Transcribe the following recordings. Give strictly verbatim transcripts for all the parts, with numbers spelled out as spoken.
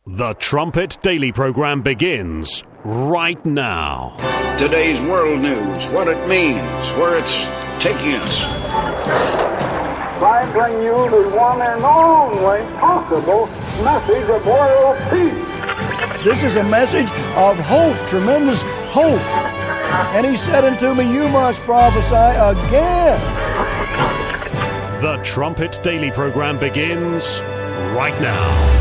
The Trumpet Daily program begins right now. Today's world news, what it means, where it's taking us. I bring you the one and only possible message of world peace. This is a message of hope, tremendous hope. And he said unto me, you must prophesy again. The Trumpet Daily program begins right now.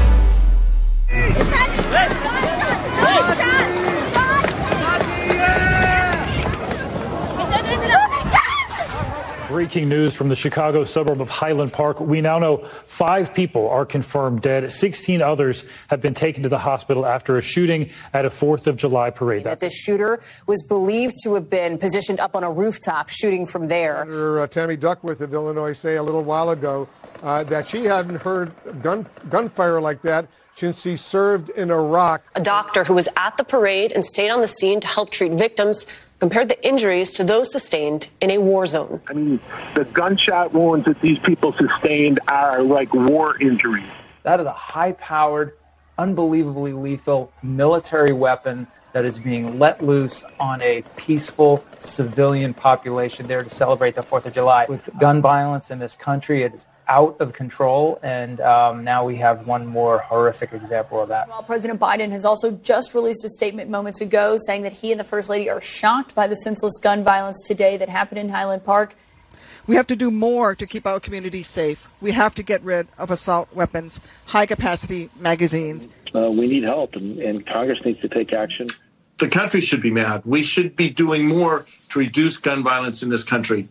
Breaking news from the Chicago suburb of Highland Park. We now know five people are confirmed dead. sixteen others have been taken to the hospital after a shooting at a fourth of July parade. That the shooter was believed to have been positioned up on a rooftop, shooting from there. Senator uh, Tammy Duckworth of Illinois say a little while ago uh, that she hadn't heard gun gunfire like that since she served in Iraq. A doctor who was at the parade and stayed on the scene to help treat victims compared the injuries to those sustained in a war zone. I mean, the gunshot wounds that these people sustained are like war injuries. That is a high-powered, unbelievably lethal military weapon that is being let loose on a peaceful civilian population there to celebrate the fourth of July. With gun violence in this country, it is out of control, and um, now we have one more horrific example of that. Well, President Biden has also just released a statement moments ago saying that he and the First Lady are shocked by the senseless gun violence today that happened in Highland Park. We have to do more to keep our communities safe. We have to get rid of assault weapons, high-capacity magazines. Uh, we need help, and, and Congress needs to take action. The country should be mad. We should be doing more to reduce gun violence in this country.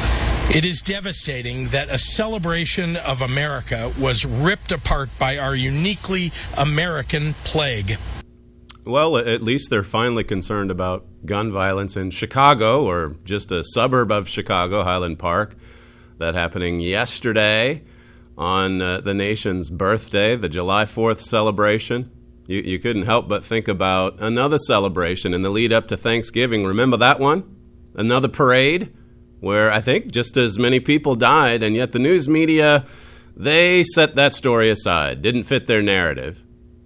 It is devastating that a celebration of America was ripped apart by our uniquely American plague. Well, at least they're finally concerned about gun violence in Chicago, or just a suburb of Chicago, Highland Park. That happening yesterday on uh, the nation's birthday, the July fourth celebration. You, you couldn't help but think about another celebration in the lead up to Thanksgiving. Remember that one? Another parade where I think just as many people died, and yet the news media, they set that story aside, didn't fit their narrative.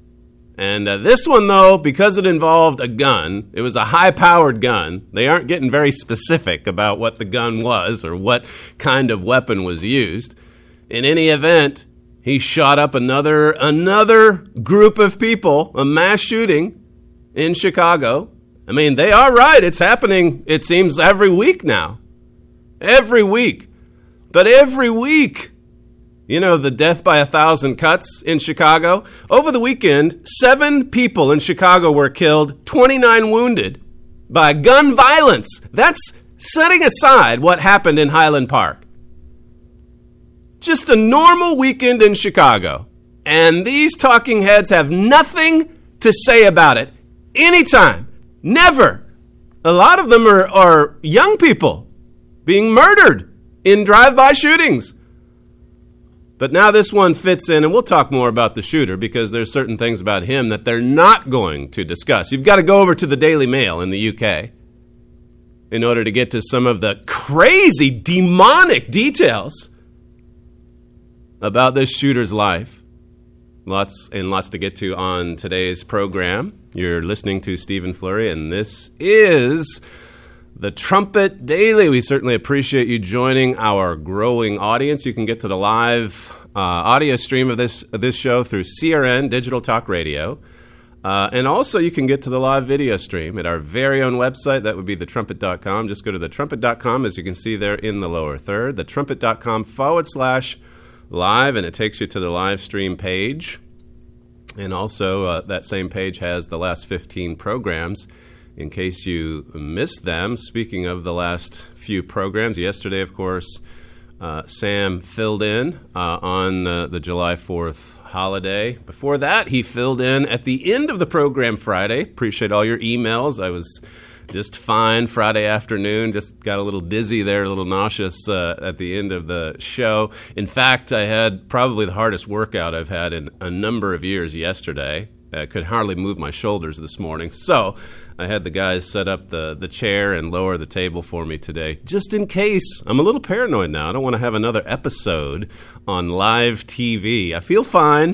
And uh, this one, though, because it involved a gun, it was a high-powered gun. They aren't getting very specific about what the gun was or what kind of weapon was used. In any event, he shot up another another group of people, a mass shooting in Chicago. I mean, they are right. It's happening, it seems, every week now. Every week. But every week, you know, the death by a thousand cuts in Chicago. Over the weekend, seven people in Chicago were killed, twenty-nine wounded by gun violence. That's setting aside what happened in Highland Park. Just a normal weekend in Chicago. And these talking heads have nothing to say about it. Anytime. Never. A lot of them are, are young people being murdered in drive-by shootings. But now this one fits in, and we'll talk more about the shooter because there's certain things about him that they're not going to discuss. You've got to go over to the Daily Mail in the U K in order to get to some of the crazy, demonic details about this shooter's life. Lots and lots to get to on today's program. You're listening to Stephen Flurry, and this is The Trumpet Daily. We certainly appreciate you joining our growing audience. You can get to the live uh, audio stream of this of this show through C R N, Digital Talk Radio. Uh, and also you can get to the live video stream at our very own website. That would be the trumpet dot com. Just go to the trumpet dot com, as you can see there in the lower third, the trumpet dot com forward slash live, and it takes you to the live stream page. And also uh, that same page has the last fifteen programs in case you missed them. Speaking of the last few programs, yesterday, of course, uh, Sam filled in uh, on uh, the July fourth holiday. Before that, he filled in at the end of the program Friday. Appreciate all your emails. I was just fine Friday afternoon. Just got a little dizzy there, a little nauseous uh, at the end of the show. In fact, I had probably the hardest workout I've had in a number of years yesterday. I could hardly move my shoulders this morning. So I had the guys set up the, the chair and lower the table for me today, just in case. I'm a little paranoid now. I don't want to have another episode on live T V. I feel fine.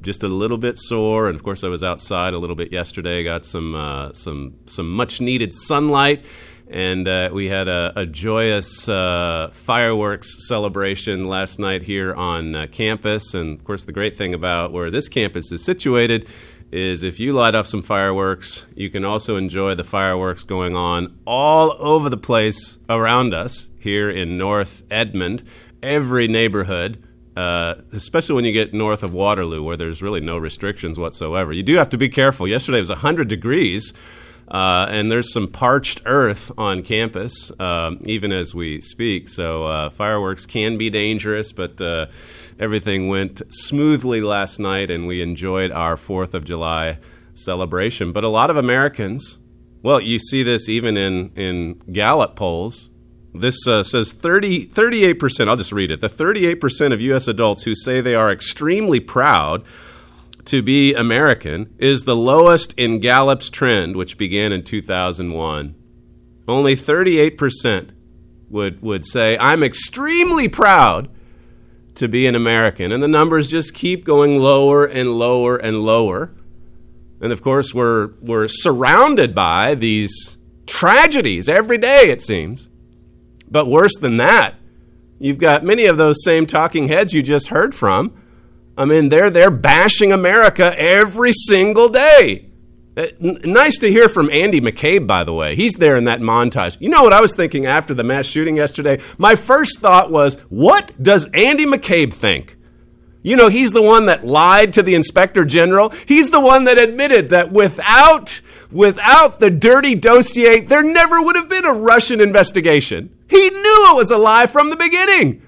just a little bit sore. And of course, I was outside a little bit yesterday. Got some uh, some some much needed sunlight, and uh, we had a, a joyous uh, fireworks celebration last night here on uh, campus. And of course, the great thing about where this campus is situated is if you light off some fireworks, you can also enjoy the fireworks going on all over the place around us here in North Edmond. Every neighborhood, uh, especially when you get north of Waterloo, where there's really no restrictions whatsoever. You do have to be careful. Yesterday it was one hundred degrees, uh, and there's some parched earth on campus, um, even as we speak. So uh, fireworks can be dangerous, but uh, everything went smoothly last night, and we enjoyed our fourth of July celebration. But a lot of Americans, well, you see this even in, in Gallup polls. This uh, says thirty, thirty-eight percent, I'll just read it. The thirty-eight percent of U S adults who say they are extremely proud to be American is the lowest in Gallup's trend, which began in two thousand one. Only thirty-eight percent would, would say, I'm extremely proud to be an American. And the numbers just keep going lower and lower and lower. And of course, we're, we're surrounded by these tragedies every day, it seems. But worse than that, you've got many of those same talking heads you just heard from. I mean, they're they're bashing America every single day. Uh, n- nice to hear from Andy McCabe, by the way. He's there in that montage. You know what I was thinking after the mass shooting yesterday? My first thought was, what does Andy McCabe think? You know, he's the one that lied to the inspector general. He's the one that admitted that without, without the dirty dossier, there never would have been a Russian investigation. He knew it was a lie from the beginning.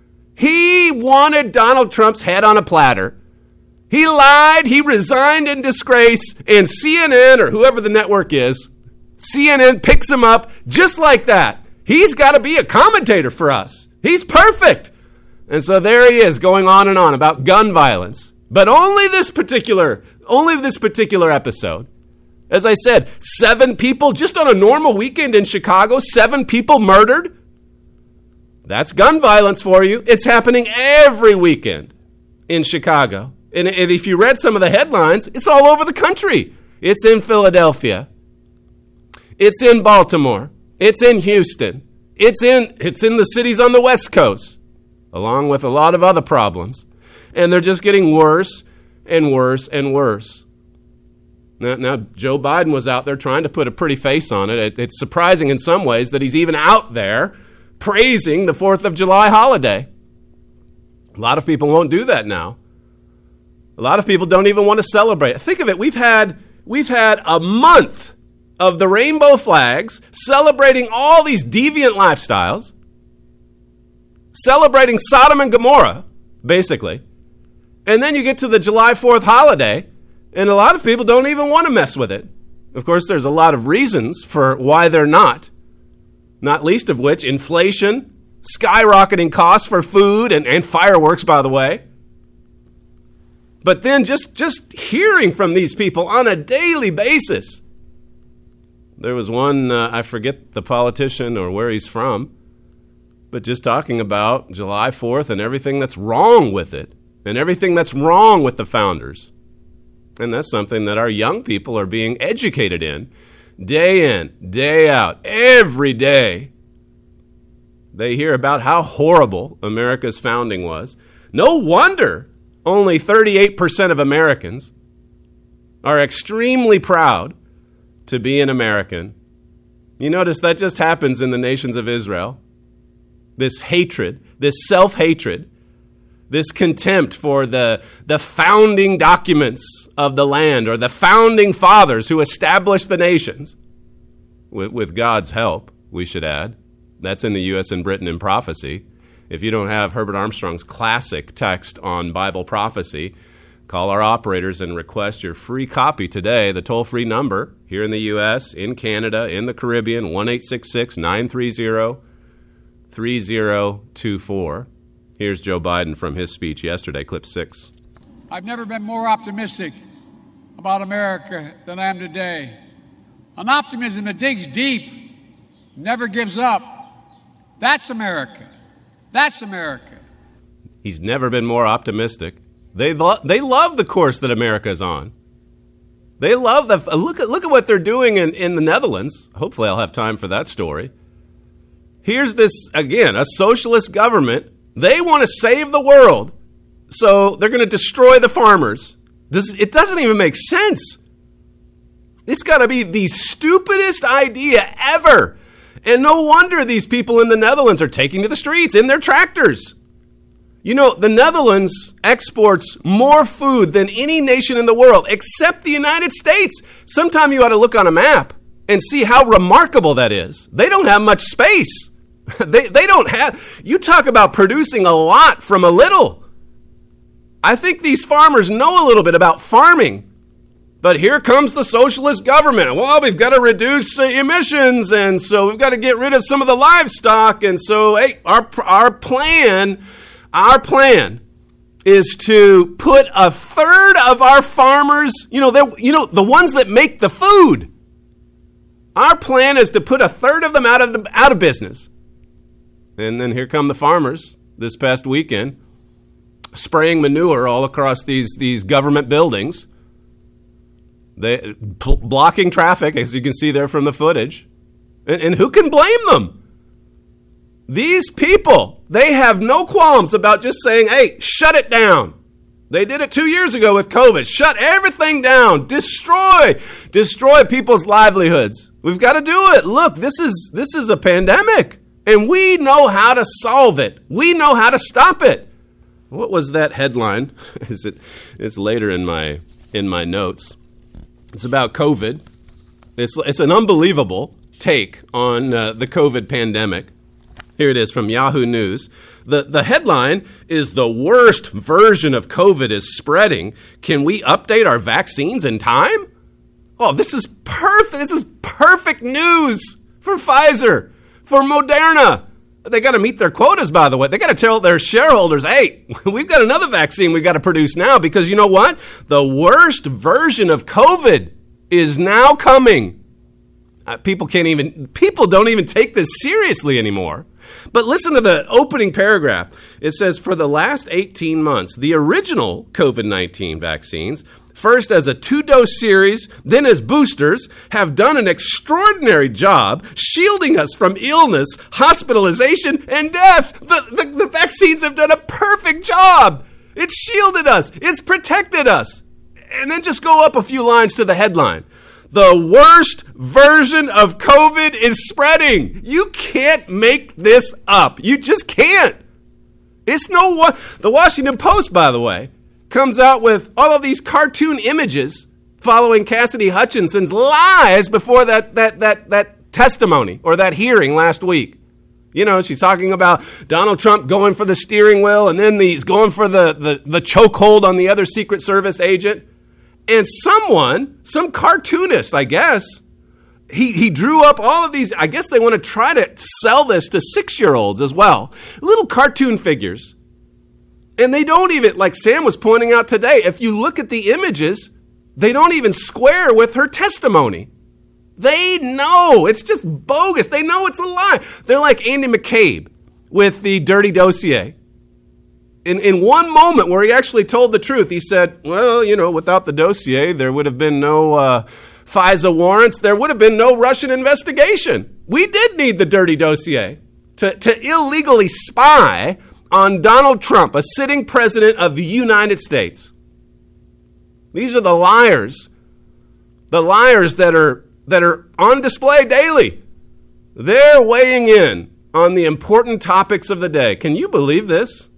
He wanted Donald Trump's head on a platter. He lied, he resigned in disgrace, and C N N, or whoever the network is, C N N picks him up just like that. He's got to be a commentator for us. He's perfect. And so there he is going on and on about gun violence. But only this particular, only this particular episode. As I said, seven people, just on a normal weekend in Chicago, seven people murdered. That's gun violence for you. It's happening every weekend in Chicago. And, and if you read some of the headlines, it's all over the country. It's in Philadelphia. It's in Baltimore. It's in Houston. It's in, it's in the cities on the West Coast, along with a lot of other problems. And they're just getting worse and worse and worse. Now, now, Joe Biden was out there trying to put a pretty face on it. it. It's surprising in some ways that he's even out there praising the fourth of July holiday. A lot of people won't do that now. A lot of people don't even want to celebrate. Think of it. We've had, we've had a month of the rainbow flags celebrating all these deviant lifestyles, celebrating Sodom and Gomorrah, basically. And then you get to the July fourth holiday, and a lot of people don't even want to mess with it. Of course, there's a lot of reasons for why they're not, not least of which inflation, skyrocketing costs for food and, and fireworks, by the way. But then just, just hearing from these people on a daily basis. There was one, uh, I forget the politician or where he's from, but just talking about July fourth and everything that's wrong with it and everything that's wrong with the founders. And that's something that our young people are being educated in day in, day out, every day. They hear about how horrible America's founding was. No wonder only thirty-eight percent of Americans are extremely proud to be an American. You notice that just happens in the nations of Israel. This hatred, this self-hatred, this contempt for the, the founding documents of the land or the founding fathers who established the nations, with, with God's help, we should add. That's in the U S and Britain in prophecy. If you don't have Herbert Armstrong's classic text on Bible prophecy, call our operators and request your free copy today. The toll-free number here in the U S, in Canada, in the Caribbean, one eight six six, nine three zero, three zero two four. Here's Joe Biden from his speech yesterday, clip six. I've never been more optimistic about America than I am today. An optimism that digs deep, never gives up. That's America. That's America. He's never been more optimistic They lo- they love the course that America is on. They love the look at look at what they're doing in, in the Netherlands. Hopefully, I'll have time for that story. Here's this again, a socialist government. They want to save the world, so they're going to destroy the farmers. Does it doesn't even make sense. It's got to be the stupidest idea ever. And no wonder these people in the Netherlands are taking to the streets in their tractors. You know, the Netherlands exports more food than any nation in the world, except the United States. Sometime you ought to look on a map and see how remarkable that is. They don't have much space. they, they don't have, you talk about producing a lot from a little. I think these farmers know a little bit about farming. But here comes the socialist government. Well, we've got to reduce uh, emissions, and so we've got to get rid of some of the livestock. And so, hey, our our plan, our plan is to put a third of our farmers, you know, they you know, the ones that make the food. Our plan is to put a third of them out of the, out of business. And then here come the farmers this past weekend, spraying manure all across these these government buildings. They pl- blocking traffic, as you can see there from the footage. And, and who can blame them? These people, they have no qualms about just saying, hey, shut it down. They did it two years ago with COVID. Shut everything down. Destroy. Destroy people's livelihoods. We've got to do it. Look, this is this is a pandemic, and we know how to solve it. We know how to stop it. What was that headline? Is it? It's later in my in my notes. It's about COVID. It's it's an unbelievable take on uh, the COVID pandemic. Here it is from Yahoo News. The the headline is "The worst version of COVID is spreading. Can we update our vaccines in time?" Oh, this is perfect. This is perfect news for Pfizer, for Moderna. They got to meet their quotas, by the way. They got to tell their shareholders, hey, we've got another vaccine we got to produce now because you know what? The worst version of COVID is now coming. Uh, people can't even, people don't even take this seriously anymore. But listen to the opening paragraph. It says, for the last eighteen months, the original COVID nineteen vaccines, first as a two-dose series, then as boosters, have done an extraordinary job shielding us from illness, hospitalization, and death. The, the, the vaccines have done a perfect job. It's shielded us. It's protected us. And then just go up a few lines to the headline. The worst version of COVID is spreading. You can't make this up. You just can't. It's no one. The Washington Post, by the way, comes out with all of these cartoon images following Cassidy Hutchinson's lies before that that that that testimony or that hearing last week. You know, she's talking about Donald Trump going for the steering wheel and then he's going for the, the, the chokehold on the other Secret Service agent. And someone, some cartoonist, I guess, he, he drew up all of these. I guess they want to try to sell this to six-year-olds as well. Little cartoon figures. And they don't even, like Sam was pointing out today, if you look at the images, they don't even square with her testimony. They know. It's just bogus. They know it's a lie. They're like Andy McCabe with the dirty dossier. In, in one moment where he actually told the truth, he said, well, you know, without the dossier, there would have been no uh, FISA warrants. There would have been no Russian investigation. We did need the dirty dossier to, to illegally spy on Donald Trump, a sitting president of the United States. These are the liars. The liars that are that are on display daily. They're weighing in on the important topics of the day. Can you believe this?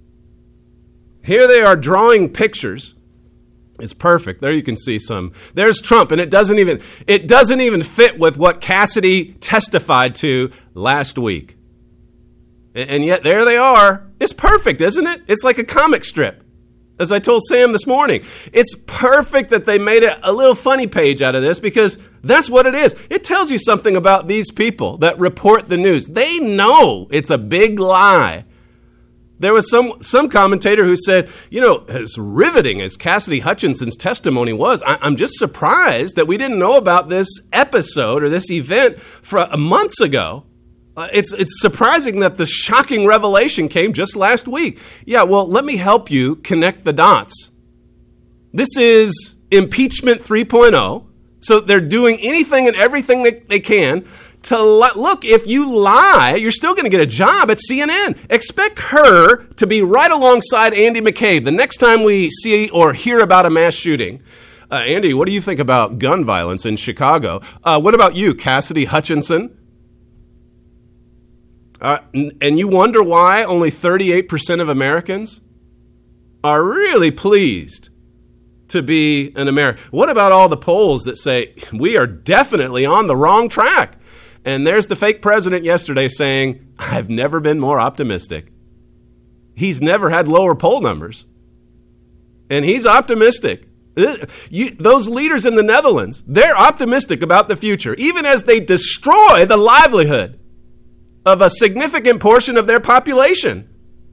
Here they are drawing pictures. It's perfect. There you can see some. There's Trump, and it doesn't even it doesn't even fit with what Cassidy testified to last week. And yet there they are. It's perfect, isn't it? It's like a comic strip. As I told Sam this morning, it's perfect that they made a, a little funny page out of this because that's what it is. It tells you something about these people that report the news. They know it's a big lie. There was some some commentator who said, you know, as riveting as Cassidy Hutchinson's testimony was, I, I'm just surprised that we didn't know about this episode or this event for months ago. Uh, it's it's surprising that the shocking revelation came just last week. Yeah, well, let me help you connect the dots. This is impeachment three point oh. So they're doing anything and everything that they can to let, look, if you lie, you're still going to get a job at C N N. Expect her to be right alongside Andy McCabe the next time we see or hear about a mass shooting. Uh, Andy, what do you think about gun violence in Chicago? Uh, what about you, Cassidy Hutchinson? Uh, and you wonder why only thirty-eight percent of Americans are really pleased to be an American. What about all the polls that say we are definitely on the wrong track? And there's the fake president yesterday saying, I've never been more optimistic. He's never had lower poll numbers. And he's optimistic. You, those leaders in the Netherlands, they're optimistic about the future, even as they destroy the livelihood of a significant portion of their population.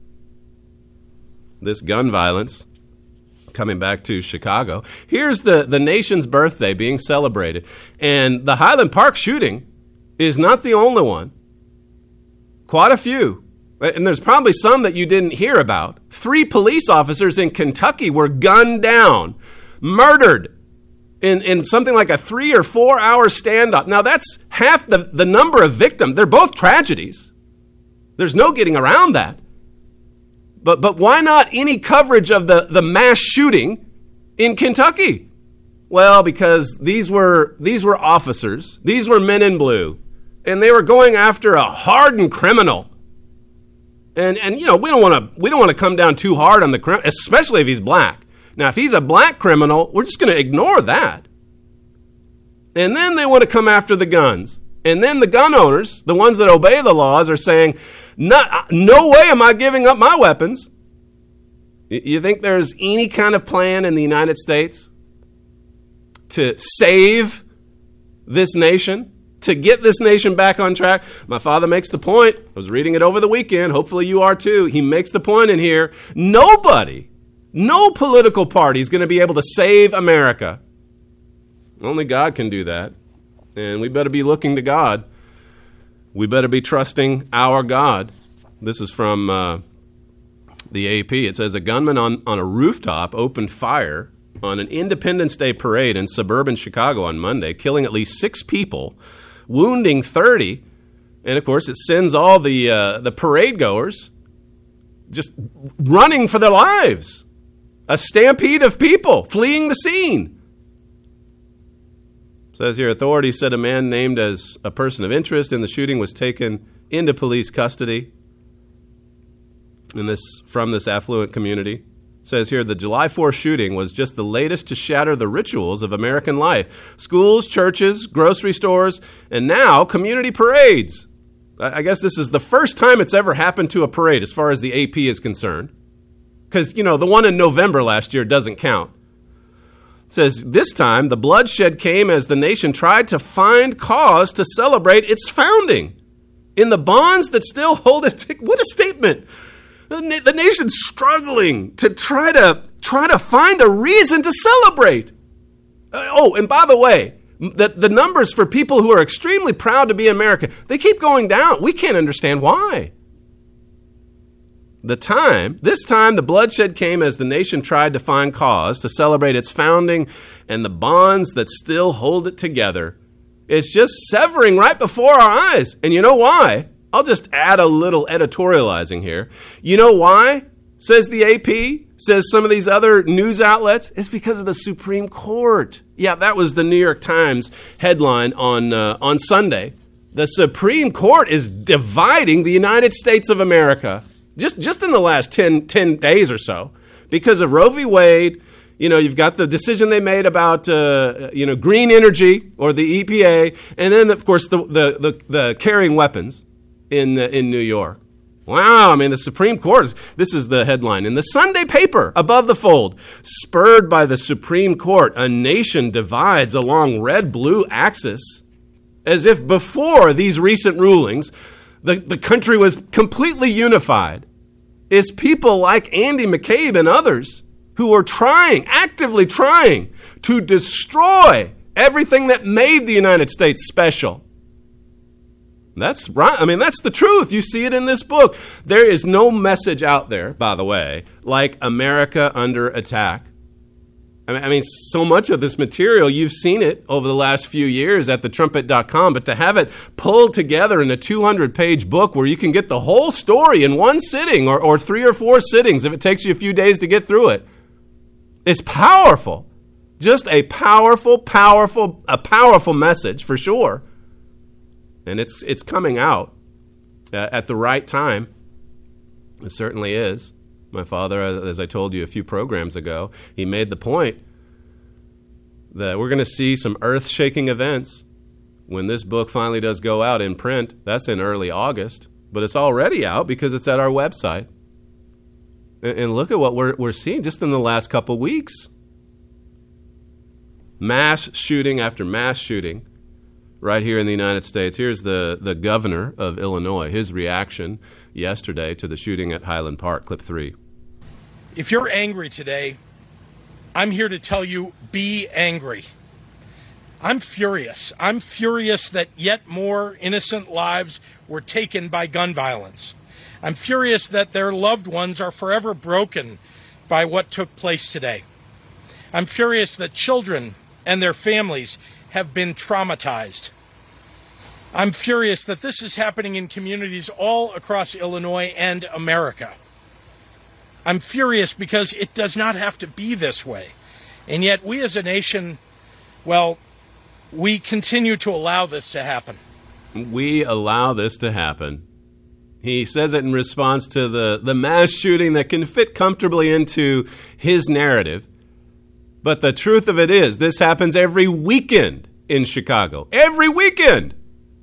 This gun violence, coming back to Chicago, here's the, the nation's birthday being celebrated. And the Highland Park shooting is not the only one. Quite a few. And there's probably some that you didn't hear about. Three police officers in Kentucky were gunned down, murdered in, in something like a three or four hour standoff. Now that's half the, the number of victims. They're both tragedies. There's no getting around that. But but why not any coverage of the, the mass shooting in Kentucky? Well, because these were these were officers. These were men in blue. And they were going after a hardened criminal. And and you know, we don't want to we don't want to come down too hard on the criminal, especially if he's black. Now, if he's a black criminal, we're just going to ignore that. And then they want to come after the guns. And then the gun owners, the ones that obey the laws, are saying, no, no way am I giving up my weapons. You think there's any kind of plan in the United States to save this nation, to get this nation back on track? My father makes the point. I was reading it over the weekend. Hopefully you are too. He makes the point in here. Nobody No political party is going to be able to save America. Only God can do that. And we better be looking to God. We better be trusting our God. This is from uh, the A P. It says a gunman on, on a rooftop opened fire on an Independence Day parade in suburban Chicago on Monday, killing at least six people, wounding thirty. And, of course, it sends all the uh, the parade goers just running for their lives. A stampede of people fleeing the scene. It says here, authorities said a man named as a person of interest in the shooting was taken into police custody in this from this affluent community. It says here, the July fourth shooting was just the latest to shatter the rituals of American life. Schools, churches, grocery stores, and now community parades. I guess this is the first time it's ever happened to a parade as far as the A P is concerned. Because, you know, the one in November last year doesn't count. It says, this time, the bloodshed came as the nation tried to find cause to celebrate its founding. In the bonds that still hold it, t- what a statement. The, na- the nation's struggling to try to try to find a reason to celebrate. Uh, oh, and by the way, the, the numbers for people who are extremely proud to be American, they keep going down. We can't understand why. The time, this time the bloodshed came as the nation tried to find cause to celebrate its founding and the bonds that still hold it together. It's just severing right before our eyes. And you know why? I'll just add a little editorializing here. You know why? Says the A P, says some of these other news outlets. It's because of the Supreme Court. Yeah, that was the New York Times headline on uh, on Sunday. The Supreme Court is dividing the United States of America. Just just in the last ten, ten days or so, because of Roe v. Wade. You know, you've got the decision they made about, uh, you know, green energy or the E P A, and then, of course, the the the, the carrying weapons in uh, in New York. Wow, I mean, the Supreme Court, is, this is the headline. In the Sunday paper above the fold, spurred by the Supreme Court, a nation divides along red-blue axis, as if before these recent rulings, The, the country was completely unified. It's people like Andy McCabe and others who are trying, actively trying, to destroy everything that made the United States special. That's right. I mean, that's the truth. You see it in this book. There is no message out there, by the way, like America under attack. I mean, I mean, so much of this material, you've seen it over the last few years at the trumpet dot com, but to have it pulled together in a two hundred page book where you can get the whole story in one sitting or, or three or four sittings if it takes you a few days to get through it, it's powerful. Just a powerful, powerful, a powerful message for sure. And it's it's coming out uh, at the right time. It certainly is. My father, as I told you a few programs ago, he made the point that we're going to see some earth-shaking events when this book finally does go out in print. That's in early August, but it's already out because it's at our website. And, and look at what we're we're seeing just in the last couple weeks. Mass shooting after mass shooting. Right here in the United States. Here's the, the governor of Illinois, his reaction yesterday to the shooting at Highland Park, clip three. If you're angry today, I'm here to tell you, be angry. I'm furious. I'm furious that yet more innocent lives were taken by gun violence. I'm furious that their loved ones are forever broken by what took place today. I'm furious that children and their families have been traumatized. I'm furious that this is happening in communities all across Illinois and America. I'm furious because it does not have to be this way. And yet we as a nation, well, we continue to allow this to happen. We allow this to happen. He says it in response to the, the mass shooting that can fit comfortably into his narrative. But the truth of it is, this happens every weekend in Chicago. Every weekend.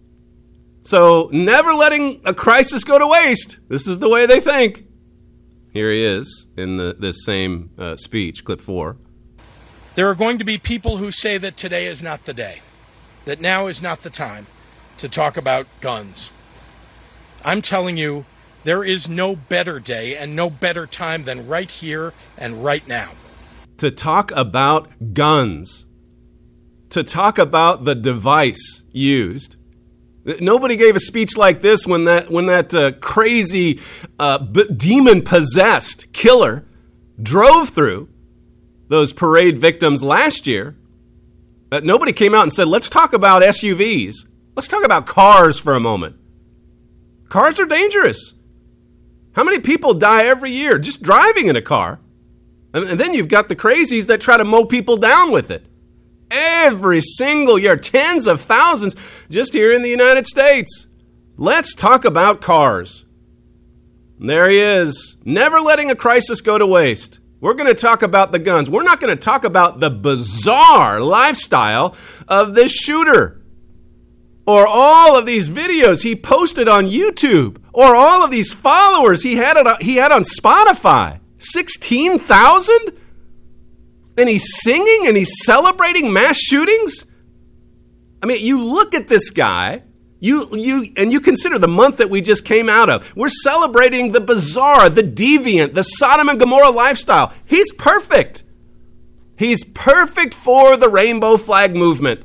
So never letting a crisis go to waste. This is the way they think. Here he is in the, this same uh, speech, clip four. There are going to be people who say that today is not the day, that now is not the time to talk about guns. I'm telling you, there is no better day and no better time than right here and right now. To talk about guns. To talk about the device used. Nobody gave a speech like this when that when that uh, crazy uh, b- demon-possessed killer drove through those parade victims last year. Uh, nobody came out and said, let's talk about S U Vs. Let's talk about cars for a moment. Cars are dangerous. How many people die every year just driving in a car? And, and then you've got the crazies that try to mow people down with it. Every single year, tens of thousands just here in the United States. Let's talk about cars. And there he is, never letting a crisis go to waste. We're going to talk about the guns. We're not going to talk about the bizarre lifestyle of this shooter or all of these videos he posted on YouTube or all of these followers he had on, he had on Spotify. sixteen thousand? And he's singing and he's celebrating mass shootings? I mean, you look at this guy, you you and you consider the month that we just came out of. We're celebrating the bizarre, the deviant, the Sodom and Gomorrah lifestyle. He's perfect. He's perfect for the rainbow flag movement.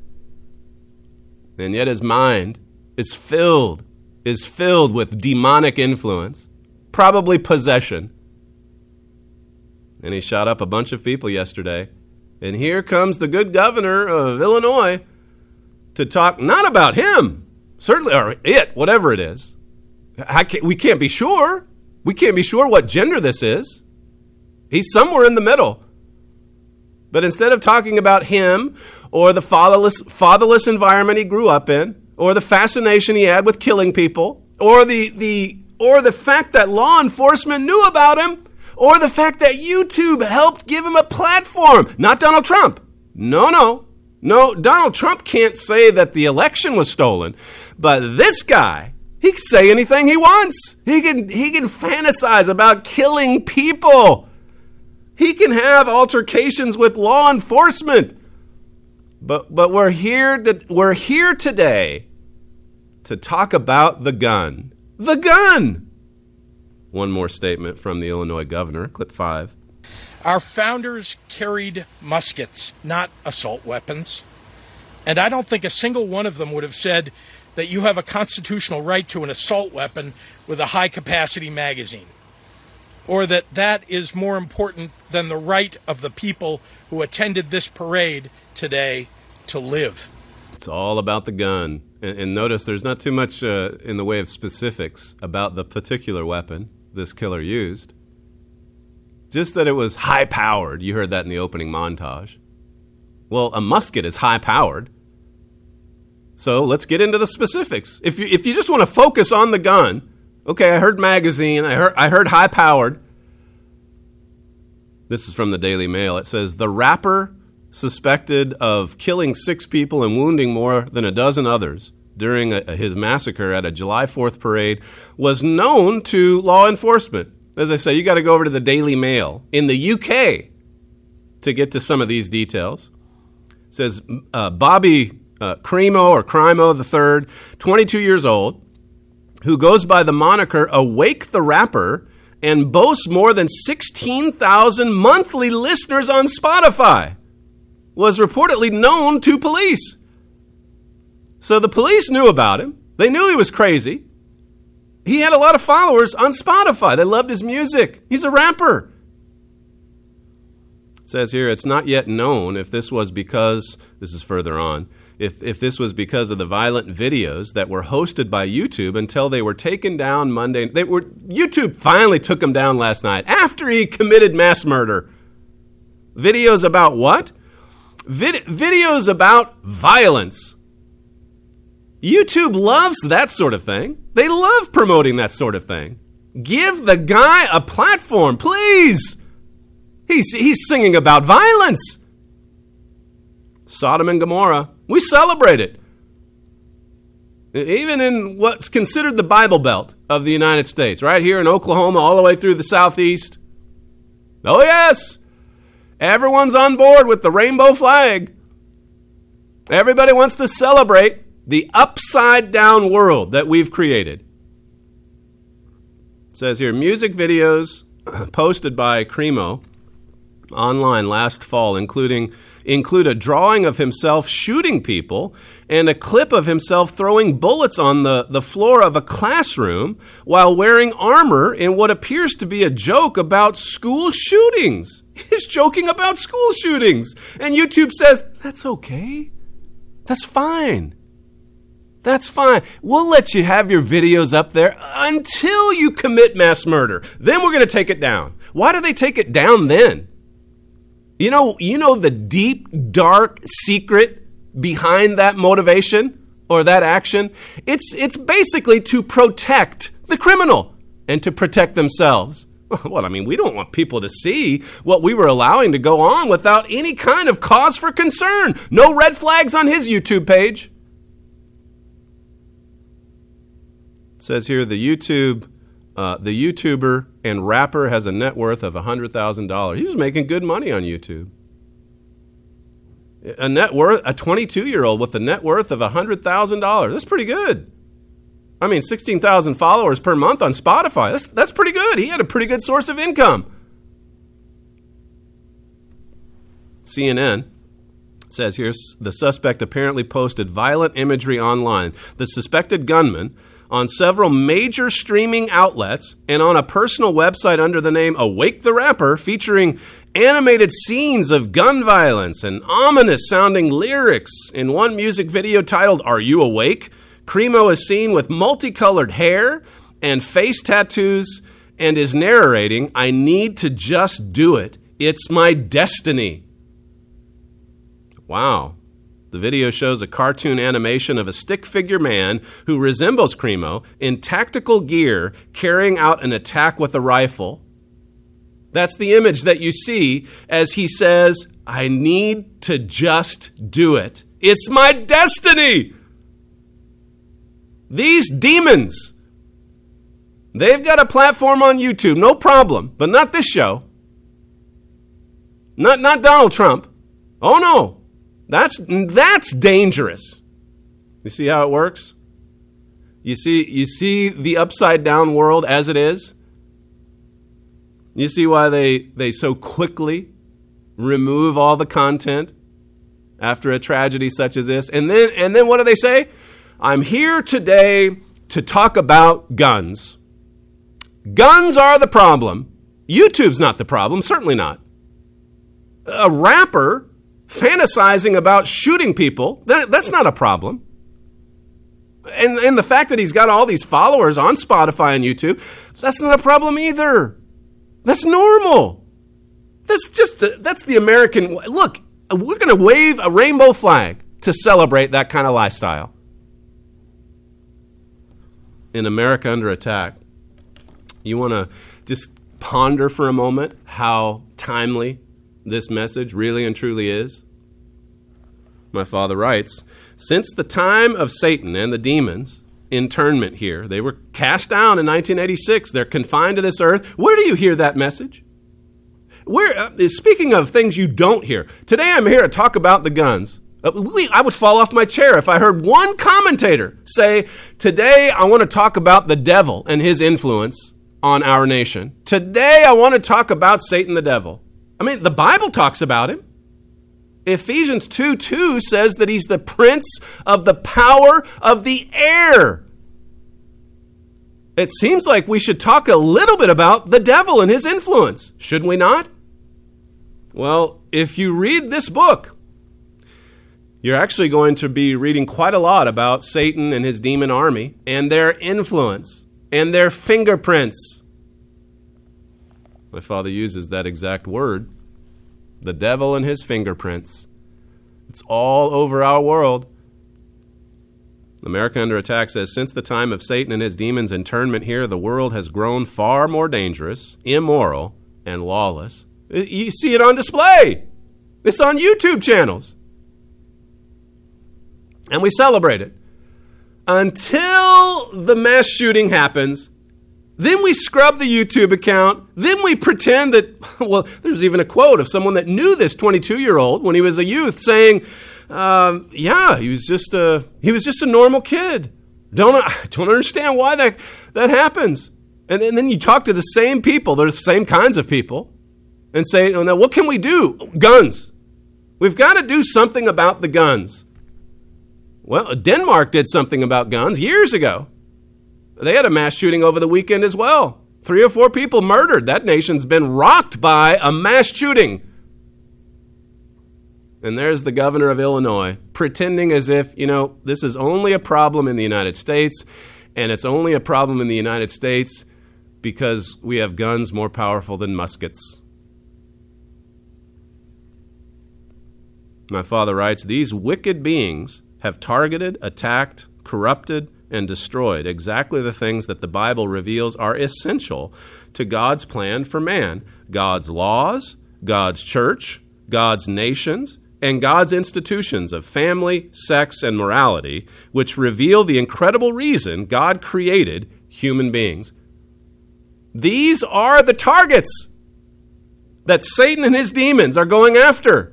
And yet his mind is filled, is filled with demonic influence, probably possession. And he shot up a bunch of people yesterday. And here comes the good governor of Illinois to talk not about him, certainly, or it, whatever it is. I can't, we can't be sure. We can't be sure what gender this is. He's somewhere in the middle. But instead of talking about him or the fatherless, fatherless environment he grew up in, or the fascination he had with killing people, or the, the, or the fact that law enforcement knew about him, or the fact that YouTube helped give him a platform. Not Donald Trump. No, no. No, Donald Trump can't say that the election was stolen. But this guy, he can say anything he wants. He can, he can fantasize about killing people. He can have altercations with law enforcement. But but we're here to, we're here today to talk about the gun. The gun! One more statement from the Illinois governor, clip five. Our founders carried muskets, not assault weapons. And I don't think a single one of them would have said, that you have a constitutional right to an assault weapon with a high-capacity magazine, or that that is more important than the right of the people who attended this parade today to live. It's all about the gun. And, and notice there's not too much uh, in the way of specifics about the particular weapon this killer used. Just that it was high-powered. You heard that in the opening montage. Well, a musket is high-powered. So let's get into the specifics. If you if you just want to focus on the gun, okay, I heard magazine, I heard I heard high-powered. This is from the Daily Mail. It says, the rapper suspected of killing six people and wounding more than a dozen others during a, his massacre at a July fourth parade was known to law enforcement. As I say, you got to go over to the Daily Mail in the U K to get to some of these details. It says uh, Bobby uh, Crimo or Crimo the third, twenty-two years old, who goes by the moniker Awake the Rapper and boasts more than sixteen thousand monthly listeners on Spotify, was reportedly known to police. So the police knew about him. They knew he was crazy. He had a lot of followers on Spotify. They loved his music. He's a rapper. It says here, it's not yet known if this was because, this is further on, if, if this was because of the violent videos that were hosted by YouTube until they were taken down Monday. They were YouTube finally took him down last night after he committed mass murder. Videos about what? Vid- videos about violence. YouTube loves that sort of thing. They love promoting that sort of thing. Give the guy a platform, please. He's, he's singing about violence. Sodom and Gomorrah. We celebrate it. Even in what's considered the Bible Belt of the United States, right here in Oklahoma, all the way through the southeast. Oh, yes. Everyone's on board with the rainbow flag. Everybody wants to celebrate the upside-down world that we've created. It says here, music videos posted by Crimo online last fall, including include a drawing of himself shooting people and a clip of himself throwing bullets on the, the floor of a classroom while wearing armor in what appears to be a joke about school shootings. He's joking about school shootings. And YouTube says, that's okay. That's fine. That's fine. We'll let you have your videos up there until you commit mass murder. Then we're going to take it down. Why do they take it down then? You know, you know the deep, dark secret behind that motivation or that action? It's it's basically to protect the criminal and to protect themselves. Well, I mean, we don't want people to see what we were allowing to go on without any kind of cause for concern. No red flags on his YouTube page. It says here the YouTube, uh, the YouTuber and rapper has a net worth of one hundred thousand dollars. He was making good money on YouTube. A net worth, a twenty-two-year-old with a net worth of one hundred thousand dollars. That's pretty good. I mean, sixteen thousand followers per month on Spotify. That's, that's pretty good. He had a pretty good source of income. C N N says here, the suspect apparently posted violent imagery online. The suspected gunman on several major streaming outlets and on a personal website under the name Awake the Rapper, featuring animated scenes of gun violence and ominous-sounding lyrics. In one music video titled, Are You Awake?, Crimo is seen with multicolored hair and face tattoos and is narrating, I need to just do it. It's my destiny. Wow. The video shows a cartoon animation of a stick figure man who resembles Crimo in tactical gear carrying out an attack with a rifle. That's the image that you see as he says, I need to just do it. It's my destiny. These demons, they've got a platform on YouTube, no problem, but not this show. Not, not Donald Trump. Oh, no. That's that's dangerous. You see how it works? You see you see the upside down world as it is? You see why they, they so quickly remove all the content after a tragedy such as this? And then and then what do they say? I'm here today to talk about guns. Guns are the problem. YouTube's not the problem, certainly not. A rapper fantasizing about shooting people, that, that's not a problem. And, and the fact that he's got all these followers on Spotify and YouTube, that's not a problem either. That's normal. That's just, the, that's the American, look, we're going to wave a rainbow flag to celebrate that kind of lifestyle. In America Under Attack, you want to just ponder for a moment how timely this message really and truly is? My father writes, since the time of Satan and the demons, internment here, they were cast down in nineteen eighty-six. They're confined to this earth. Where do you hear that message? Where, uh, speaking of things you don't hear, today I'm here to talk about the guns. Uh, we, I would fall off my chair if I heard one commentator say, today I want to talk about the devil and his influence on our nation. Today I want to talk about Satan the devil. I mean, the Bible talks about him. Ephesians two two says that he's the prince of the power of the air. It seems like we should talk a little bit about the devil and his influence, shouldn't we not? Well, if you read this book, you're actually going to be reading quite a lot about Satan and his demon army and their influence and their fingerprints. My father uses that exact word. The devil and his fingerprints. It's all over our world. America Under Attack says, since the time of Satan and his demons' internment here, the world has grown far more dangerous, immoral, and lawless. You see it on display. It's on YouTube channels. And we celebrate it. Until the mass shooting happens, then we scrub the YouTube account. Then we pretend that, well, there's even a quote of someone that knew this twenty-two-year-old when he was a youth saying, um, yeah, he was just a, he was just a normal kid. Don't, I don't understand why that, that happens. And then, and then you talk to the same people, they're the same kinds of people, and say, oh, now what can we do? Guns. We've got to do something about the guns. Well, Denmark did something about guns years ago. They had a mass shooting over the weekend as well. Three or four people murdered. That nation's been rocked by a mass shooting. And there's the governor of Illinois pretending as if, you know, this is only a problem in the United States, and it's only a problem in the United States because we have guns more powerful than muskets. My father writes, these wicked beings have targeted, attacked, corrupted, and destroyed exactly the things that the Bible reveals are essential to God's plan for man. God's laws, God's church, God's nations, and God's institutions of family, sex, and morality, which reveal the incredible reason God created human beings. These are the targets that Satan and his demons are going after.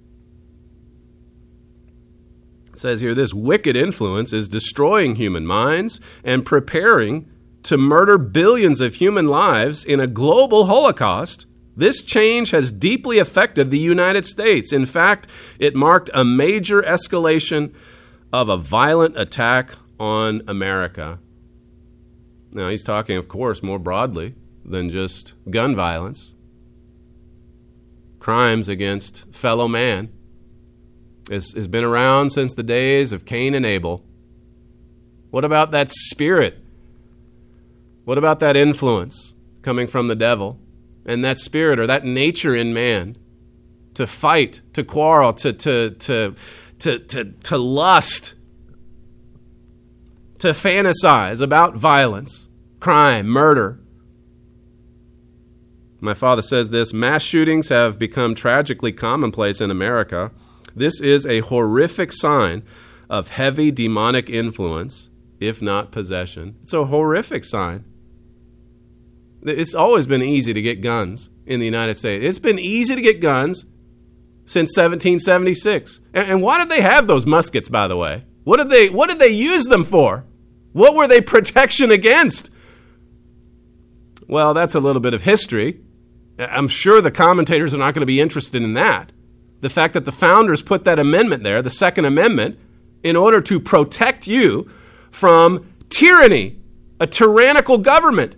It says here, this wicked influence is destroying human minds and preparing to murder billions of human lives in a global holocaust. This change has deeply affected the United States. In fact, it marked a major escalation of a violent attack on America. Now, he's talking, of course, more broadly than just gun violence. Crimes against fellow man. Has been around since the days of Cain and Abel. What about that spirit? What about that influence coming from the devil? And that spirit or that nature in man to fight, to quarrel, to to to to to, to lust, to fantasize about violence, crime, murder. My father says this, mass shootings have become tragically commonplace in America. This is a horrific sign of heavy demonic influence, if not possession. It's a horrific sign. It's always been easy to get guns in the United States. It's been easy to get guns since seventeen seventy-six. And, and why did they have those muskets, by the way? What did they, what did they use them for? What were they protection against? Well, that's a little bit of history. I'm sure the commentators are not going to be interested in that. The fact that the founders put that amendment there, the Second Amendment, in order to protect you from tyranny, a tyrannical government.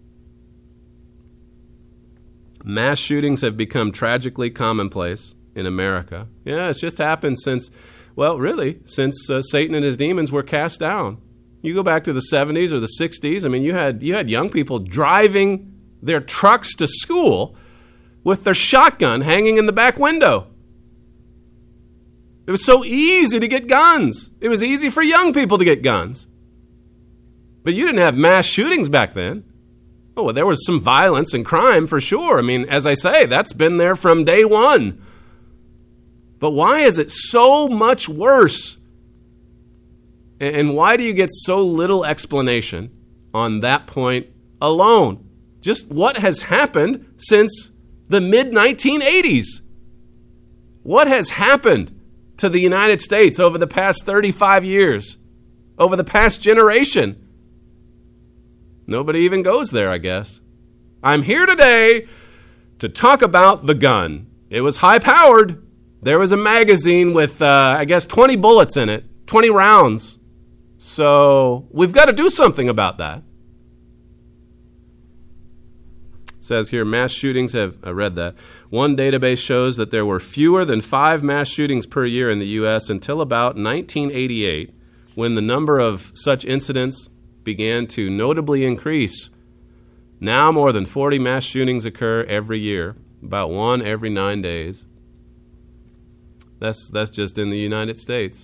Mass shootings have become tragically commonplace in America. Yeah, it's just happened since, well, really, since uh, Satan and his demons were cast down. You go back to the seventies or the sixties, I mean, you had you had young people driving their trucks to school with their shotgun hanging in the back window. It was so easy to get guns. It was easy for young people to get guns. But you didn't have mass shootings back then. Oh, well, there was some violence and crime for sure. I mean, as I say, that's been there from day one. But why is it so much worse? And why do you get so little explanation on that point alone? Just what has happened since the mid nineteen eighties? What has happened to the United States over the past thirty-five years? Over the past generation? Nobody even goes there, I guess. I'm here today to talk about the gun. It was high-powered. There was a magazine with, uh, I guess, twenty bullets in it, twenty rounds. So we've got to do something about that. It says here, mass shootings have, I read that. One database shows that there were fewer than five mass shootings per year in the U S until about nineteen eighty-eight, when the number of such incidents began to notably increase. Now more than forty mass shootings occur every year, about one every nine days. That's that's just in the United States.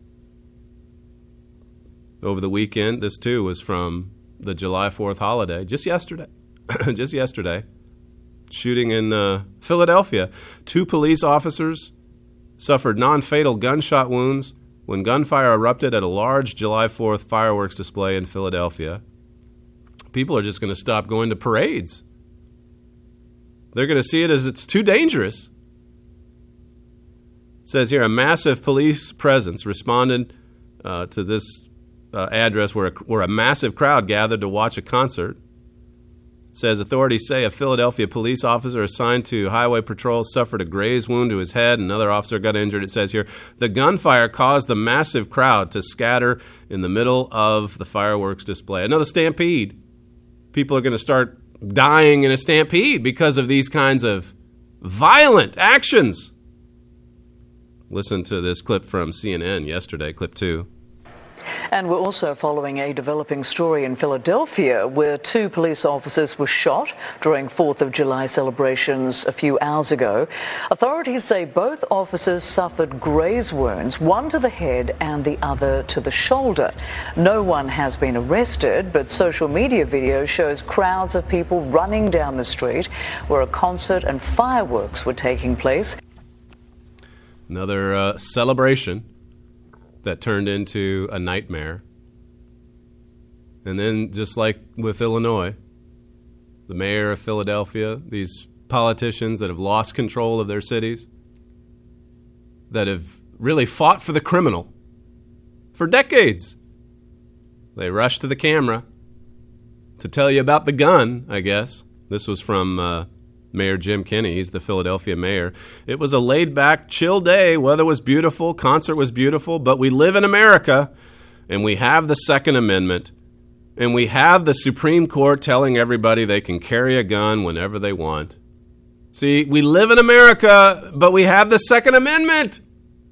Over the weekend, this too was from the July fourth holiday, just yesterday. just yesterday. Shooting in uh, Philadelphia. Two police officers suffered non-fatal gunshot wounds when gunfire erupted at a large July fourth fireworks display in Philadelphia. People are just going to stop going to parades. They're going to see it as it's too dangerous. It says here, a massive police presence responded uh, to this uh, address where a, where a massive crowd gathered to watch a concert. It says authorities say a Philadelphia police officer assigned to highway patrol suffered a graze wound to his head. Another officer got injured. It says here, the gunfire caused the massive crowd to scatter in the middle of the fireworks display. Another stampede. People are going to start dying in a stampede because of these kinds of violent actions. Listen to this clip from C N N yesterday, clip two. And we're also following a developing story in Philadelphia where two police officers were shot during fourth of July celebrations a few hours ago. Authorities say both officers suffered graze wounds, one to the head and the other to the shoulder. No one has been arrested, but social media video shows crowds of people running down the street where a concert and fireworks were taking place. Another uh, celebration that turned into a nightmare. And then, just like with Illinois, the mayor of Philadelphia, these politicians that have lost control of their cities, that have really fought for the criminal for decades. They rushed to the camera to tell you about the gun, I guess. This was from uh, Mayor Jim Kenney. He's the Philadelphia mayor. It was a laid-back, chill day. Weather was beautiful. Concert was beautiful. But we live in America, and we have the Second Amendment, and we have the Supreme Court telling everybody they can carry a gun whenever they want. See, we live in America, but we have the Second Amendment.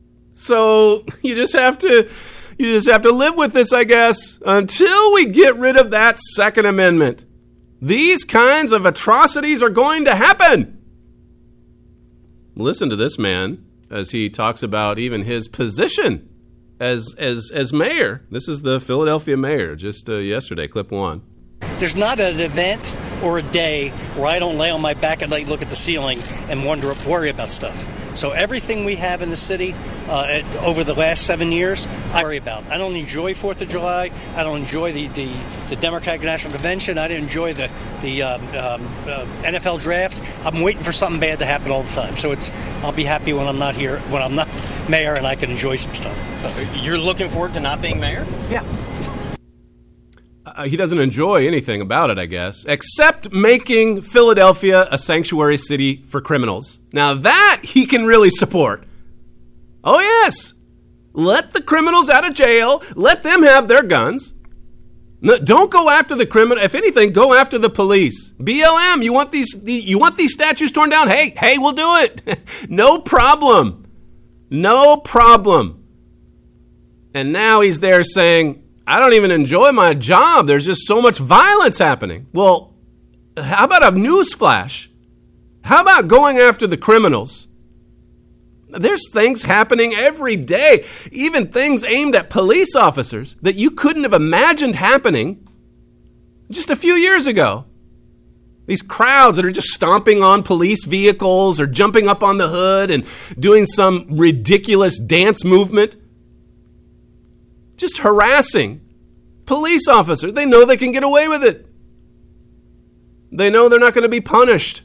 So you just have to, you just have to live with this, I guess, until we get rid of that Second Amendment. These kinds of atrocities are going to happen. Listen to this man as he talks about even his position as as as mayor. This is the Philadelphia mayor just uh, yesterday, clip one. There's not an event or a day where I don't lay on my back at night, look at the ceiling, and wonder, worry about stuff. So everything we have in the city uh, over the last seven years, I worry about. I don't enjoy fourth of July. I don't enjoy the, the, the Democratic National Convention. I didn't enjoy the, the um, um, uh, N F L draft. I'm waiting for something bad to happen all the time. So it's I'll be happy when I'm not here, when I'm not mayor, and I can enjoy some stuff. So, you're looking forward to not being mayor? Yeah. Uh, he doesn't enjoy anything about it, I guess, except making Philadelphia a sanctuary city for criminals. Now that he can really support. Oh, yes. Let the criminals out of jail. Let them have their guns. No, don't go after the criminal. If anything, go after the police. B L M, you want these the, you want these statues torn down? Hey, hey, we'll do it. No problem. No problem. And now he's there saying, I don't even enjoy my job. There's just so much violence happening. Well, how about a news flash? How about going after the criminals? There's things happening every day, even things aimed at police officers that you couldn't have imagined happening just a few years ago. These crowds that are just stomping on police vehicles or jumping up on the hood and doing some ridiculous dance movement. Just harassing police officers. They know they can get away with it. They know they're not going to be punished.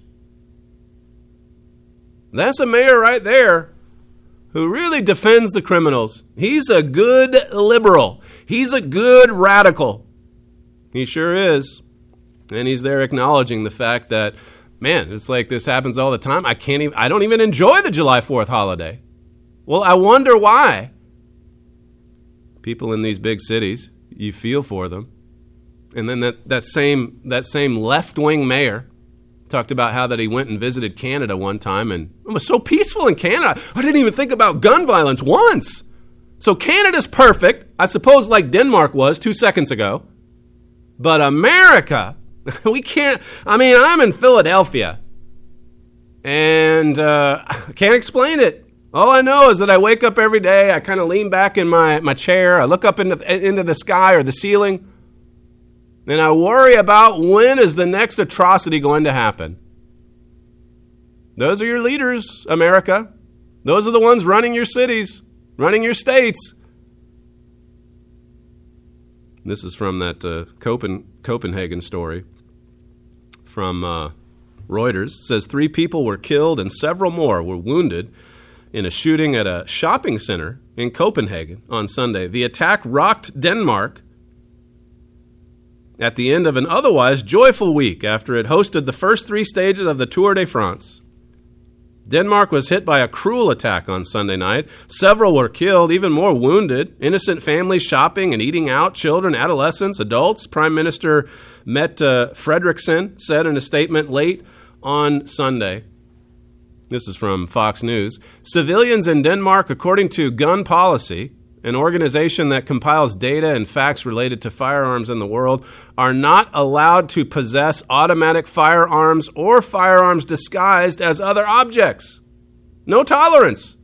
That's a mayor right there who really defends the criminals. He's a good liberal. He's a good radical. He sure is. And he's there acknowledging the fact that, man, it's like this happens all the time. I can't even, I don't even enjoy the July fourth holiday. Well, I wonder why. People in these big cities, you feel for them. And then that, that same, that same left-wing mayor talked about how that he went and visited Canada one time, and it was so peaceful in Canada. I didn't even think about gun violence once. So Canada's perfect, I suppose, like Denmark was two seconds ago. But America, we can't. I mean, I'm in Philadelphia, and uh, I can't explain it. All I know is that I wake up every day, I kind of lean back in my, my chair, I look up into, into the sky or the ceiling, and I worry about when is the next atrocity going to happen. Those are your leaders, America. Those are the ones running your cities, running your states. This is from that uh, Copen- Copenhagen story from uh, Reuters. It says three people were killed and several more were wounded in a shooting at a shopping center in Copenhagen on Sunday. The attack rocked Denmark at the end of an otherwise joyful week after it hosted the first three stages of the Tour de France. Denmark was hit by a cruel attack on Sunday night. Several were killed, even more wounded. Innocent families shopping and eating out, children, adolescents, adults. Prime Minister Mette Frederiksen said in a statement late on Sunday. This is from Fox News. Civilians in Denmark, according to Gun Policy, an organization that compiles data and facts related to firearms in the world, are not allowed to possess automatic firearms or firearms disguised as other objects. No tolerance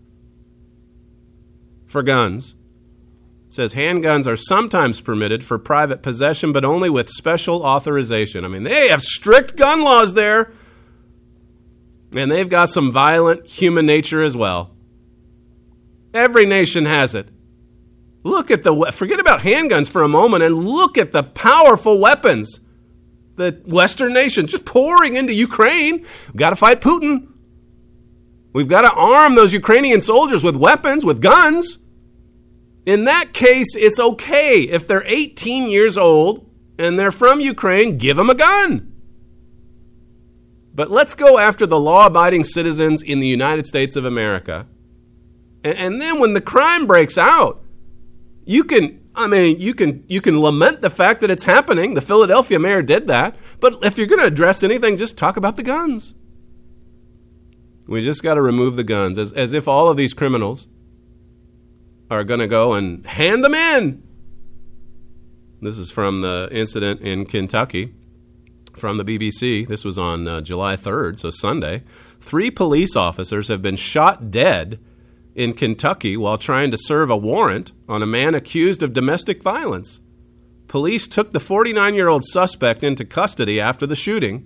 for guns. It says handguns are sometimes permitted for private possession, but only with special authorization. I mean, they have strict gun laws there. And they've got some violent human nature as well. Every nation has it. Look at the, forget about handguns for a moment and look at the powerful weapons that Western nations just pouring into Ukraine. We've got to fight Putin. We've got to arm those Ukrainian soldiers with weapons, with guns. In that case, it's okay. If they're eighteen years old and they're from Ukraine, give them a gun. But let's go after the law-abiding citizens in the United States of America. And, and then when the crime breaks out, You can, I mean, you can you can lament the fact that it's happening. The Philadelphia mayor did that. But if you're going to address anything, just talk about the guns. We just got to remove the guns, as, as if all of these criminals are going to go and hand them in. This is from the incident in Kentucky from the B B C. This was on uh, July third, so Sunday. Three police officers have been shot dead in Kentucky while trying to serve a warrant on a man accused of domestic violence. Police took the forty-nine-year-old suspect into custody after the shooting.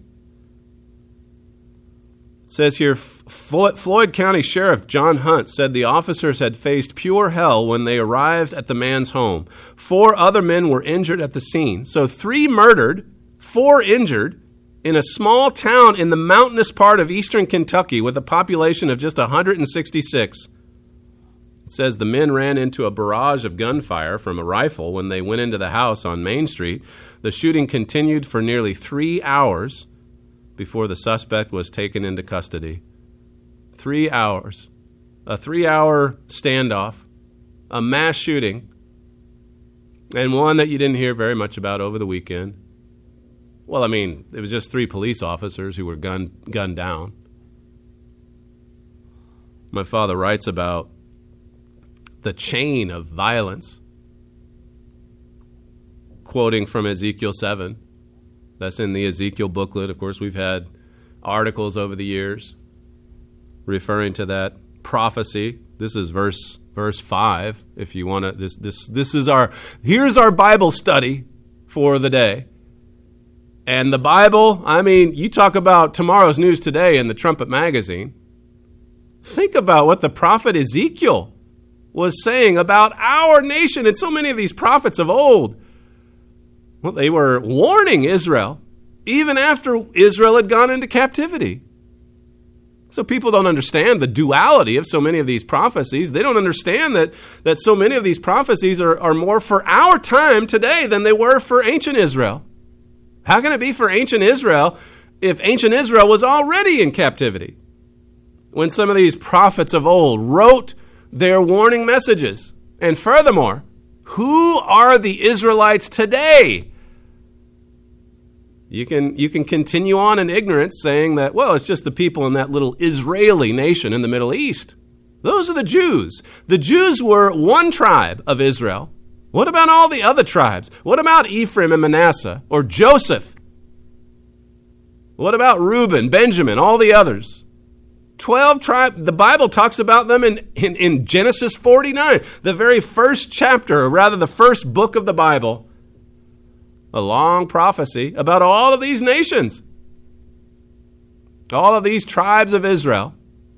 It says here, Floyd County Sheriff John Hunt said the officers had faced pure hell when they arrived at the man's home. Four other men were injured at the scene. So three murdered, four injured, in a small town in the mountainous part of eastern Kentucky with a population of just one hundred sixty-six. It says the men ran into a barrage of gunfire from a rifle when they went into the house on Main Street. The shooting continued for nearly three hours before the suspect was taken into custody. Three hours. A three-hour standoff. a mass shooting, and one that you didn't hear very much about over the weekend. Well, I mean, it was just three police officers who were gunned, gunned down. My father writes about the chain of violence, quoting from Ezekiel seven. That's in the Ezekiel booklet. Of course, we've had articles over the years referring to that prophecy. This is verse verse five. If you want to, this this this is our here's our Bible study for the day. And the Bible, I mean, you talk about tomorrow's news today in the Trumpet magazine. Think about what the prophet Ezekiel was saying about our nation and so many of these prophets of old. Well, they were warning Israel even after Israel had gone into captivity. So people don't understand the duality of so many of these prophecies. They don't understand that, that so many of these prophecies are, are more for our time today than they were for ancient Israel. How can it be for ancient Israel if ancient Israel was already in captivity? When some of these prophets of old wrote their warning messages. And furthermore, who are the Israelites today? You can you can continue on in ignorance saying that, well, it's just the people in that little Israeli nation in the Middle East. Those are the Jews. The Jews were one tribe of Israel. What about all the other tribes? What about Ephraim and Manasseh or Joseph? What about Reuben, Benjamin, all the others? Twelve tribes. The Bible talks about them in, in, in Genesis forty-nine, the very first chapter, or rather the first book of the Bible. A long prophecy about all of these nations, all of these tribes of Israel.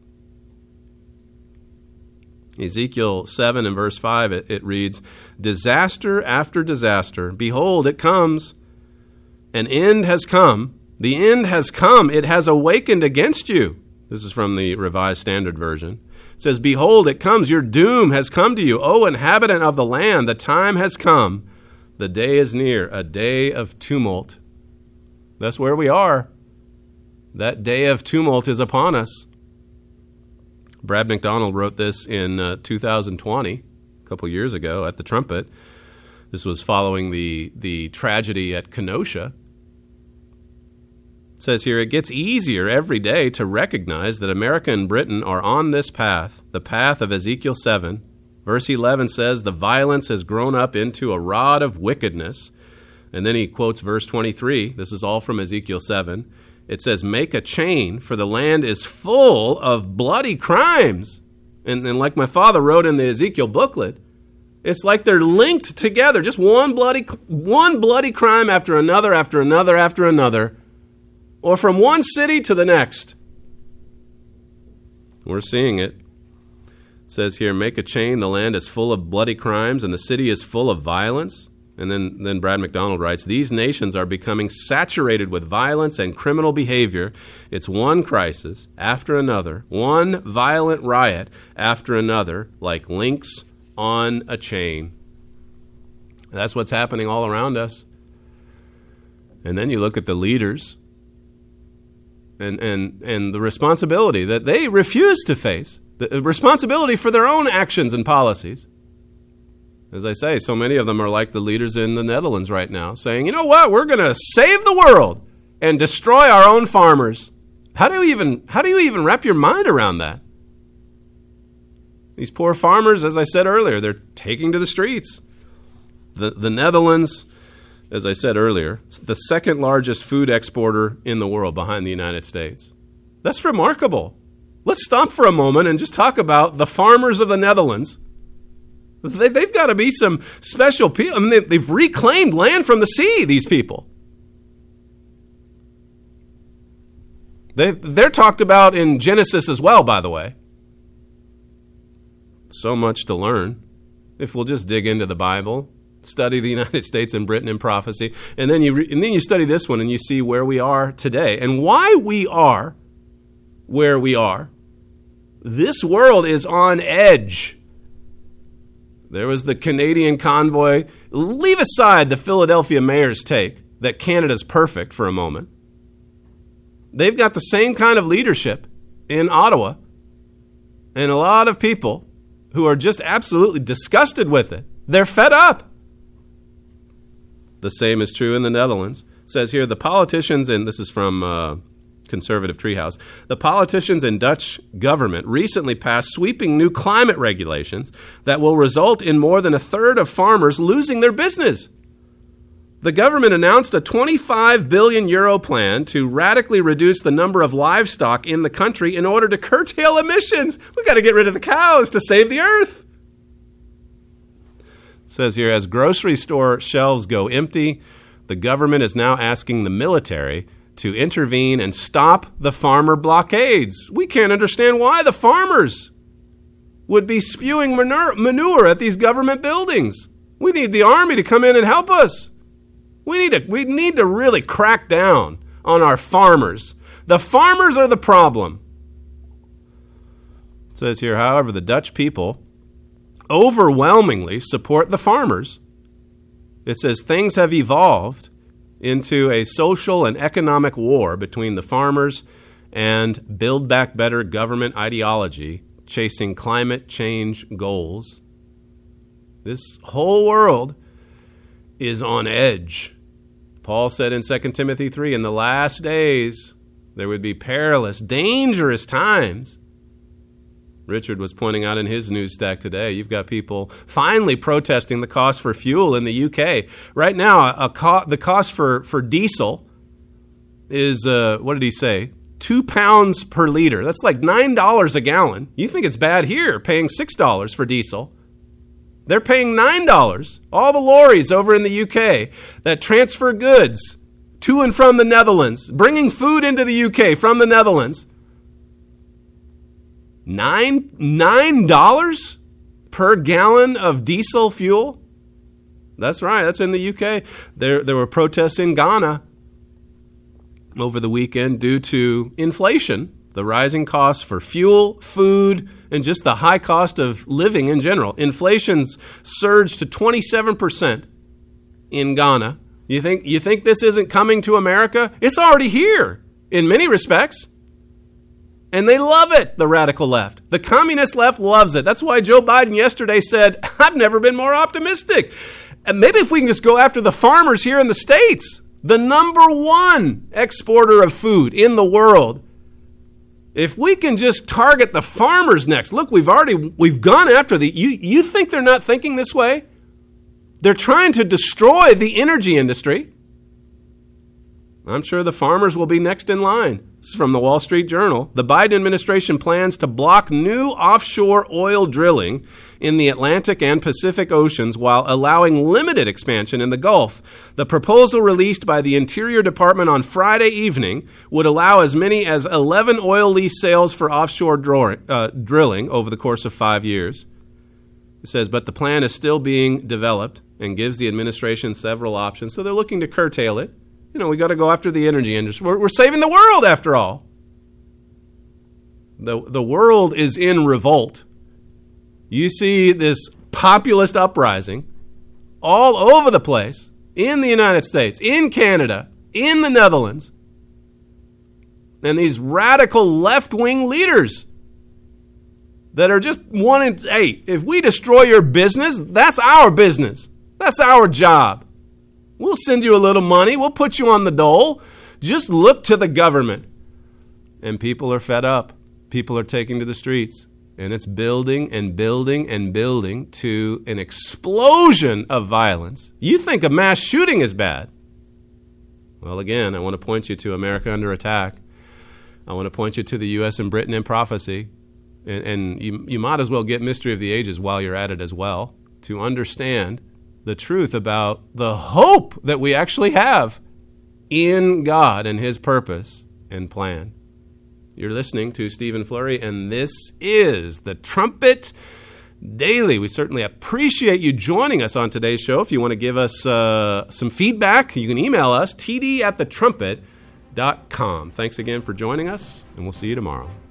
Ezekiel seven and verse five, it, it reads, disaster after disaster. Behold, it comes. An end has come. The end has come. It has awakened against you. This is from the Revised Standard Version. It says, behold, it comes. Your doom has come to you. O inhabitant of the land, the time has come. The day is near, a day of tumult. That's where we are. That day of tumult is upon us. Brad McDonald wrote this in uh, two thousand twenty, a couple years ago, at the Trumpet. This was following the, the tragedy at Kenosha. It says here, it gets easier every day to recognize that America and Britain are on this path, the path of Ezekiel seven. Verse eleven says, the violence has grown up into a rod of wickedness. And then he quotes verse twenty-three. This is all from Ezekiel seven. It says, make a chain, for the land is full of bloody crimes. And, and like my father wrote in the Ezekiel booklet, it's like they're linked together. Just one bloody, one bloody crime after another, after another, after another. Or from one city to the next. We're seeing it. It says here, make a chain, the land is full of bloody crimes, and the city is full of violence. And then, then Brad McDonald writes, these nations are becoming saturated with violence and criminal behavior. It's one crisis after another, one violent riot after another, like links on a chain. That's what's happening all around us. And then you look at the leaders and, and, and the responsibility that they refuse to face. The responsibility for their own actions and policies. As I say, so many of them are like the leaders in the Netherlands right now, saying, you know what, we're going to save the world and destroy our own farmers. How do you even how do you even wrap your mind around that? These poor farmers, as I said earlier, they're taking to the streets. The, the Netherlands, as I said earlier, is the second largest food exporter in the world behind the United States. That's remarkable. Let's stop for a moment and just talk about the farmers of the Netherlands. They, they've got to be some special people. I mean, they, they've reclaimed land from the sea, these people. They, they're talked about in Genesis as well, by the way. So much to learn if we'll just dig into the Bible, study the United States and Britain in prophecy, and then you re, and then you study this one and you see where we are today and why we are where we are. This world is on edge. There was the Canadian convoy. Leave aside the Philadelphia mayor's take that Canada's perfect for a moment. They've got the same kind of leadership in Ottawa and a lot of people who are just absolutely disgusted with it. They're fed up. The same is true in the Netherlands. It says here, the politicians, and this is from uh, Conservative Treehouse, the politicians and Dutch government recently passed sweeping new climate regulations that will result in more than a third of farmers losing their business. The government announced a twenty-five billion euro plan to radically reduce the number of livestock in the country in order to curtail emissions. We've got to get rid of the cows to save the earth. It says here, as grocery store shelves go empty, the government is now asking the military to intervene and stop the farmer blockades. We can't understand why the farmers would be spewing manure, manure at these government buildings. We need the army to come in and help us. We need to, we need to really crack down on our farmers. The farmers are the problem. It says here, however, the Dutch people overwhelmingly support the farmers. It says things have evolved into a social and economic war between the farmers and Build Back Better government ideology chasing climate change goals. This whole world is on edge. Paul said in Second Timothy three, in the last days there would be perilous, dangerous times. Richard was pointing out in his news stack today, you've got people finally protesting the cost for fuel in the U K. Right now, a co- the cost for, for diesel is, uh, what did he say, two pounds per liter. That's like nine dollars a gallon. You think it's bad here, paying six dollars for diesel. They're paying nine dollars. All the lorries over in the U K that transfer goods to and from the Netherlands, bringing food into the U K from the Netherlands, Nine nine dollars per gallon of diesel fuel. That's right. That's in the U K. There there were protests in Ghana over the weekend due to inflation, the rising costs for fuel, food, and just the high cost of living in general. Inflation's surged to twenty-seven percent in Ghana. You think you think this isn't coming to America? It's already here in many respects. And they love it, the radical left. The communist left loves it. That's why Joe Biden yesterday said, I've never been more optimistic. And maybe if we can just go after the farmers here in the States, the number one exporter of food in the world. If we can just target the farmers next. Look, we've already, we've gone after the, you, you think they're not thinking this way? They're trying to destroy the energy industry. I'm sure the farmers will be next in line. This is from the Wall Street Journal. The Biden administration plans to block new offshore oil drilling in the Atlantic and Pacific Oceans while allowing limited expansion in the Gulf. The proposal released by the Interior Department on Friday evening would allow as many as eleven oil lease sales for offshore drawing, uh, drilling over the course of five years. It says, but the plan is still being developed and gives the administration several options. So they're looking to curtail it. You know, we got to go after the energy industry. We're, we're saving the world, after all. The, the world is in revolt. You see this populist uprising all over the place, in the United States, in Canada, in the Netherlands. And these radical left-wing leaders that are just wanting, hey, if we destroy your business, that's our business. That's our job. We'll send you a little money. We'll put you on the dole. Just look to the government. And people are fed up. People are taking to the streets. And it's building and building and building to an explosion of violence. You think a mass shooting is bad. Well, again, I want to point you to America Under Attack. I want to point you to the U S and Britain in Prophecy. And, and you, you might as well get Mystery of the Ages while you're at it as well, to understand the truth about the hope that we actually have in God and His purpose and plan. You're listening to Stephen Flurry, and this is the Trumpet Daily. We certainly appreciate you joining us on today's show. If you want to give us uh, some feedback, you can email us, t d at the trumpet dot com. Thanks again for joining us, and we'll see you tomorrow.